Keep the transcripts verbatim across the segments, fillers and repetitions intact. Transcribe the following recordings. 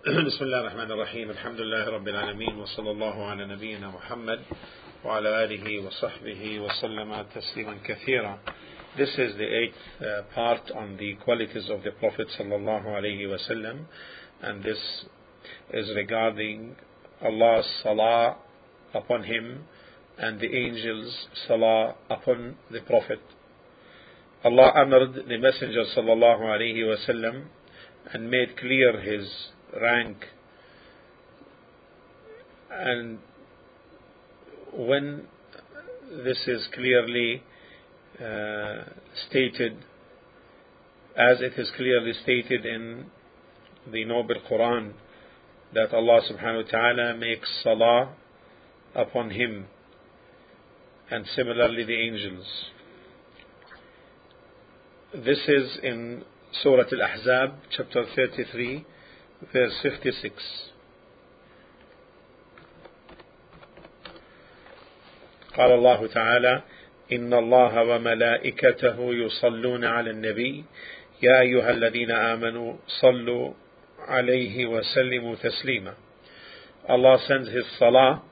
بسم الله الرحمن الرحيم الحمد لله رب العالمين وصلى الله على نبينا محمد وعلى آله وصحبه وسلم تسليما كثيرا. This is the eighth uh, part on the qualities of the Prophet sallallahu alaihi wasallam, and this is regarding Allah's salah upon him and the angels' salah upon the Prophet. Allah honored the Messenger sallallahu alaihi wasallam and made clear his rank, and when this is clearly uh, stated, as it is clearly stated in the Noble Quran, that Allah subhanahu wa ta'ala makes salah upon him, and similarly the angels. This is in Surah Al-Ahzab, chapter thirty-three, verse fifty-six. قال الله تعالى: إن الله وملائكته يصلون على النبي يا أيها الذين آمنوا صلوا عليه وسلموا تسليما. Allah sends His salah,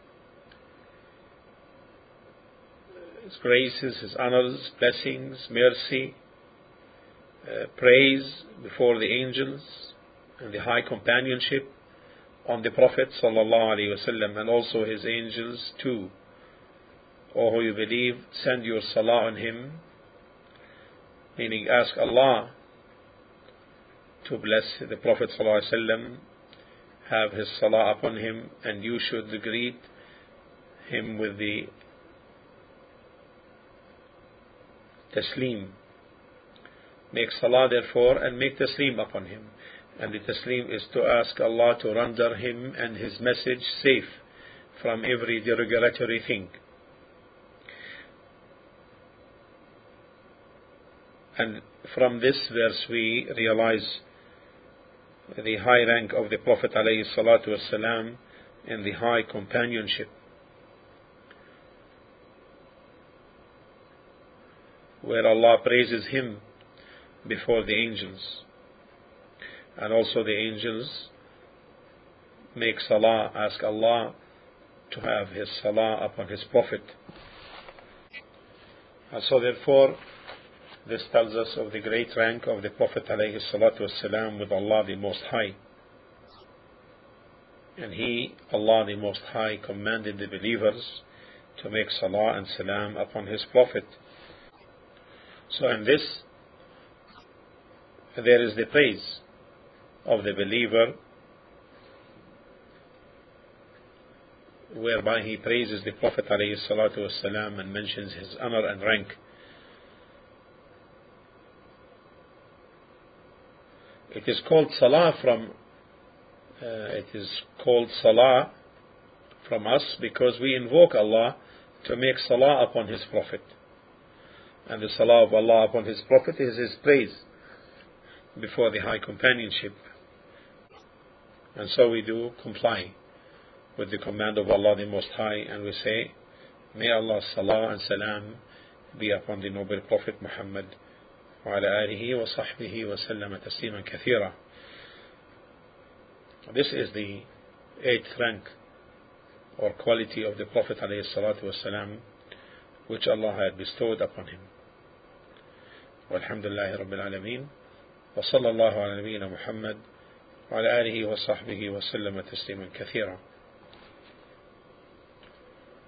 His graces, His honors, blessings, mercy, uh, praise before the angels, and the high companionship on the Prophet sallallahu alaihi wasallam, and also his angels too. O who you believe, send your salah on him, meaning ask Allah to bless the Prophet sallallahu alaihi wasallam, have his salah upon him, and you should greet him with the taslim. Make salah therefore and make taslim upon him. And the taslim is to ask Allah to render him and his message safe from every derogatory thing. And from this verse we realize the high rank of the Prophet alayhi salatu wasalam and the high companionship, where Allah praises him before the angels. And also the angels make salah, ask Allah to have His salah upon His Prophet. And so therefore, this tells us of the great rank of the Prophet alayhi salatu wasalam with Allah the Most High. And He, Allah the Most High, commanded the believers to make salah and salam upon His Prophet. So in this, there is the praise of the believer, whereby he praises the Prophet alayhi salatu wasalam and mentions his honor and rank. It is called salah from uh, it is called salah from us because we invoke Allah to make salah upon His Prophet, and the salah of Allah upon His Prophet is His praise before the high companionship. And so we do comply with the command of Allah the Most High, and we say, may Allah's salah and salam be upon the noble Prophet Muhammad wa ala alihi wa sahbihi wa sallam tasliman kathira. This is the eighth rank or quality of the Prophet alayhi salatu wasalam, which Allah had bestowed upon him. Walhamdulillahi Rabbil Alameen, wa sallallahu ala nabiyyina Muhammad وعلى آله وصحبه وسلم تسليما كثيرا.